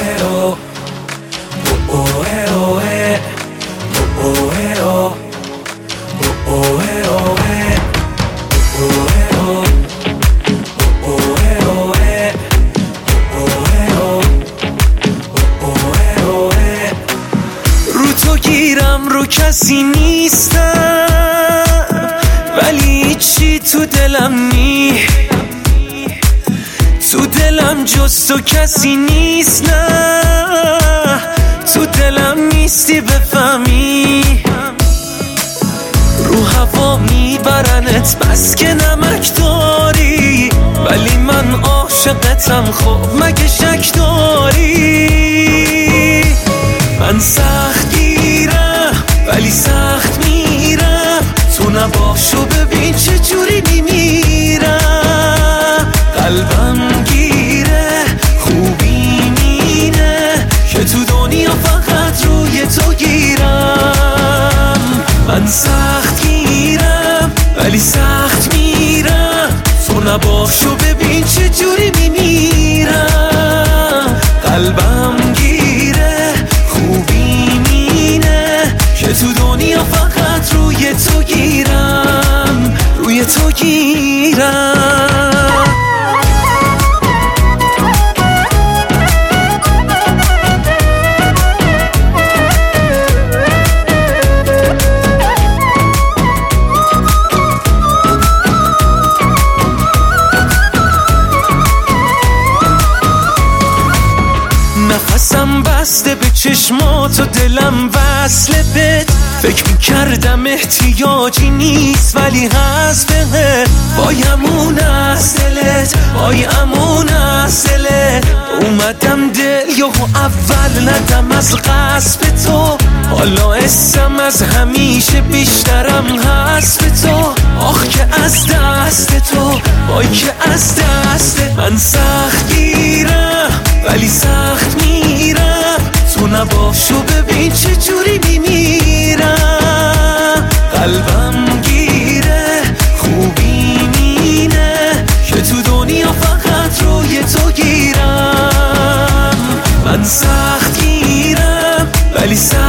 رو تو گیرم رو کسی نیستم، ولی چی تو دلم نی، تو دلم جز تو کسی نیست، نه تو دلم نیستی بفهمی. رو هوا میبرنت بس که نمک داری، ولی من عاشقتم، خب مگه شک داری؟ من سخت گیرم ولی سخت میرم، تو نباشو ببین چه جوری میمیرم. قلبم گیره خوبی مینه که تو دنیا فقط روی تو گیرم. من سخت گیرم ولی سخت میرم، تو نباشو ببین چه جوری میمیرم. قلبم گیره خوبی مینه که تو دنیا فقط روی تو گیرم، روی تو گیرم. نفسم بسته به چشمات و دلم وصله بهت، فکر میکردم احتیاجی نیست ولی هست بهت. بایم از دلت، بایم از دلت، اومدم دل یهو اول ندم از قصب تو، حالا اسم از همیشه بیشترم هست به تو. آخ که از دست تو، وای که از دست من سخت گیرم ولی سخت میرم، تو نباشو ببین چه جوری میمیرم. قلبم گیره خوبی مینه که تو دنیا فقط روی تو گیرم. من سخت گیرم ولی